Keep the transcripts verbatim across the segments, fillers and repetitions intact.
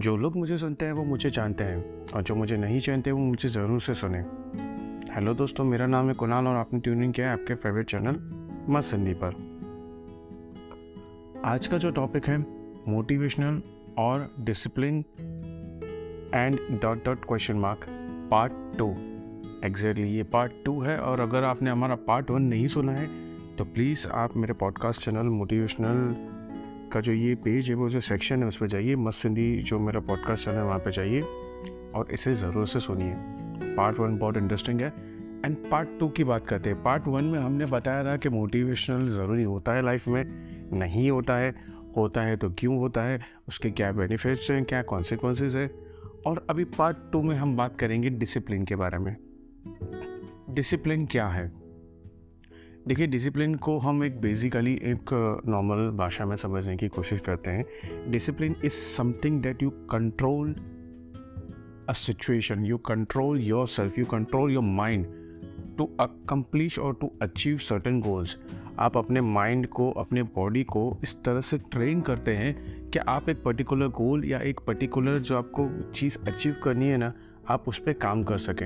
जो लोग मुझे सुनते हैं वो मुझे जानते हैं, और जो मुझे नहीं जानते वो मुझे ज़रूर से सुने। हेलो दोस्तों, मेरा नाम है कुणाल और आपने ट्यूनिंग किया है आपके फेवरेट चैनल मस्त हिंदी पर। आज का जो टॉपिक है मोटिवेशनल और discipline and dot dot question mark part two. Exactly ये पार्ट टू है, और अगर आपने हमारा पार्ट वन नहीं सुना है तो प्लीज़ आप मेरे पॉडकास्ट चैनल मोटिवेशनल का जो ये पेज है, वो जो सेक्शन है उस पर जाइए, मस्त हिंदी जो मेरा पॉडकास्ट चैनल है वहाँ पे जाइए और इसे ज़रूर से सुनिए। पार्ट वन बहुत इंटरेस्टिंग है। एंड पार्ट टू की बात करते हैं। पार्ट वन में हमने बताया था कि मोटिवेशनल ज़रूरी होता है लाइफ में, नहीं होता है, होता है तो क्यों होता है, उसके क्या बेनिफिट्स हैं, क्या कॉन्सिक्वेंसेस है। और अभी पार्ट टू में हम बात करेंगे डिसिप्लिन के बारे में। डिसिप्लिन क्या है? देखिए, डिसिप्लिन को हम एक बेसिकली एक नॉर्मल भाषा में समझने की कोशिश करते हैं। Discipline is something that you control a situation, you control yourself, you control your mind to accomplish और टू अचीव सर्टेन गोल्स। आप अपने माइंड को, अपने बॉडी को इस तरह से ट्रेन करते हैं कि आप एक पर्टिकुलर गोल या एक पर्टिकुलर जो आपको चीज़ अचीव करनी है ना, आप उस पर काम कर सकें।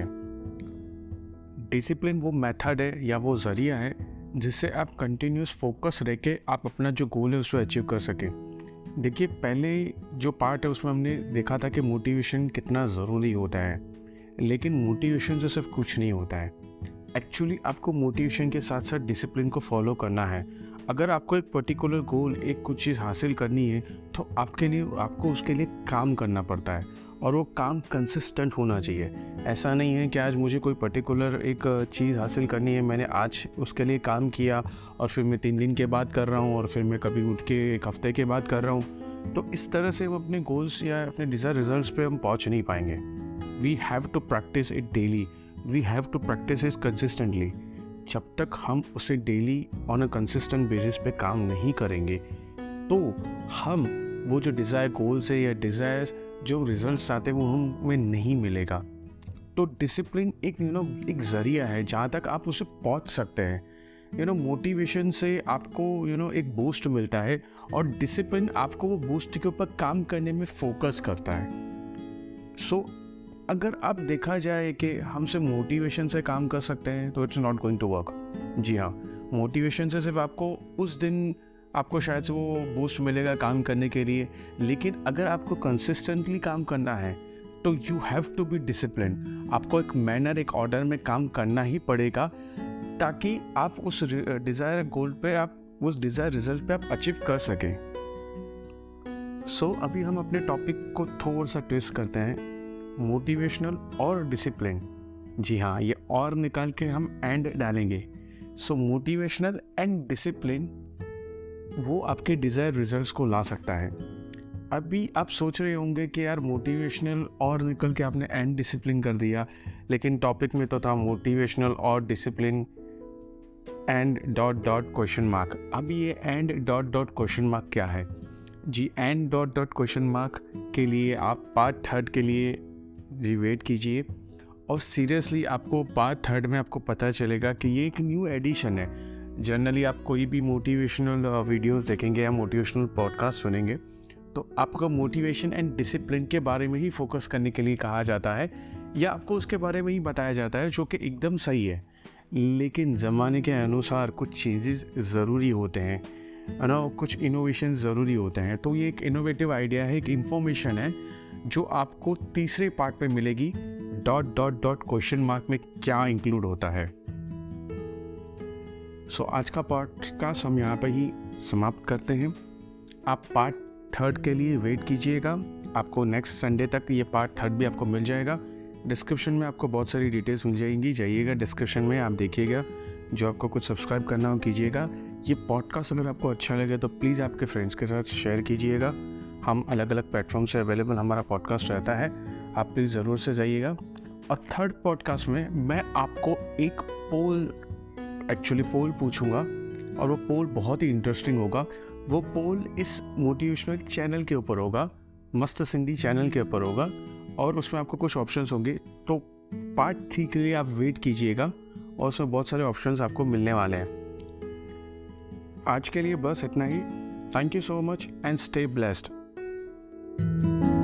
डिसिप्लिन वो मेथड है या वो ज़रिया है जिससे आप कंटिन्यूस फोकस रह के आप अपना जो गोल है उसको अचीव कर सकें। देखिए, पहले जो पार्ट है उसमें हमने देखा था कि मोटिवेशन कितना ज़रूरी होता है, लेकिन मोटिवेशन से सिर्फ कुछ नहीं होता है। एक्चुअली आपको मोटिवेशन के साथ साथ डिसिप्लिन को फॉलो करना है। अगर आपको एक पर्टिकुलर गोल, एक कुछ चीज़ हासिल करनी है तो आपके लिए आपको उसके लिए काम करना पड़ता है, और वो काम कंसिस्टेंट होना चाहिए। ऐसा नहीं है कि आज मुझे कोई पर्टिकुलर एक चीज़ हासिल करनी है, मैंने आज उसके लिए काम किया और फिर मैं तीन दिन के बाद कर रहा हूँ और फिर मैं कभी उठ के एक हफ्ते के बाद कर रहा हूँ। तो इस तरह से हम अपने गोल्स या अपने डिज़ायर रिजल्ट्स पे हम पहुँच नहीं पाएंगे। We have to practice it daily, we have to practice it consistently. जब तक हम उसे daily on a consistent basis पे काम नहीं करेंगे तो हम वो जो डिज़ायर गोल्स है या डिज़ायर्स जो रिजल्ट्स आते हैं वो हमें नहीं मिलेगा। तो डिसिप्लिन एक यू नो एक ज़रिया है जहाँ तक आप उसे पहुँच सकते हैं। यू नो मोटिवेशन से आपको यू नो एक बूस्ट मिलता है, और डिसिप्लिन आपको वो बूस्ट के ऊपर काम करने में फोकस करता है। सो so, अगर आप देखा जाए कि हम सिर्फ मोटिवेशन से काम कर सकते हैं तो it's not going to work. जी हाँ, मोटिवेशन से सिर्फ आपको उस दिन आपको शायद से वो बूस्ट मिलेगा काम करने के लिए, लेकिन अगर आपको कंसिस्टेंटली काम करना है तो you have to be discipline. आपको एक मैनर, एक ऑर्डर में काम करना ही पड़ेगा ताकि आप उस डिज़ायर गोल पे, आप उस डिज़ायर रिजल्ट पे आप अचीव कर सकें। सो so, अभी हम अपने टॉपिक को थोड़ा सा ट्विस्ट करते हैं, मोटिवेशनल और डिसिप्लिन। जी हाँ, ये और निकाल के हम एंड डालेंगे। सो मोटिवेशनल एंड डिसिप्लिन वो आपके डिज़ायर रिजल्ट्स को ला सकता है। अभी आप सोच रहे होंगे कि यार मोटिवेशनल और निकल के आपने एंड डिसिप्लिन कर दिया, लेकिन टॉपिक में तो था मोटिवेशनल और discipline and dot dot question mark. अभी ये and dot dot question mark क्या है? जी, and dot dot question mark के लिए आप पार्ट थर्ड के लिए जी वेट कीजिए, और सीरियसली आपको पार्ट थर्ड में आपको पता चलेगा कि ये एक न्यू एडिशन है। जनरली आप कोई भी मोटिवेशनल वीडियोस देखेंगे या मोटिवेशनल पॉडकास्ट सुनेंगे तो आपको मोटिवेशन एंड डिसिप्लिन के बारे में ही फोकस करने के लिए कहा जाता है, या आपको उसके बारे में ही बताया जाता है, जो कि एकदम सही है। लेकिन ज़माने के अनुसार कुछ चेंजेस ज़रूरी होते हैं, है ना, कुछ इनोवेशन ज़रूरी होते हैं। तो ये एक इनोवेटिव आइडिया है, एक इन्फॉर्मेशन है जो आपको तीसरे पार्ट पे मिलेगी। Dot dot dot question mark में क्या इंक्लूड होता है। सो so, आज का पॉडकास्ट हम यहाँ पे ही समाप्त करते हैं। आप पार्ट थर्ड के लिए वेट कीजिएगा, आपको नेक्स्ट संडे तक ये पार्ट थर्ड भी आपको मिल जाएगा। डिस्क्रिप्शन में आपको बहुत सारी डिटेल्स मिल जाएंगी, जाइएगा डिस्क्रिप्शन में, आप देखिएगा। जो आपको कुछ सब्सक्राइब करना हो कीजिएगा। ये पॉडकास्ट अगर आपको अच्छा लगे तो प्लीज़ आपके फ्रेंड्स के साथ शेयर कीजिएगा। हम अलग अलग प्लेटफॉर्म से अवेलेबल हमारा पॉडकास्ट रहता है, आप प्लीज़ ज़रूर से जाइएगा। और थर्ड पॉडकास्ट में मैं आपको एक पोल, एक्चुअली पोल पूछूंगा, और वो पोल बहुत ही इंटरेस्टिंग होगा। वो पोल इस मोटिवेशनल चैनल के ऊपर होगा, मस्त हिंदी चैनल के ऊपर होगा, और उसमें आपको कुछ ऑप्शंस होंगे। तो पार्ट थ्री के लिए आप वेट कीजिएगा, और उसमें बहुत सारे ऑप्शंस आपको मिलने वाले हैं। आज के लिए बस इतना ही। Thank you so much and stay blessed.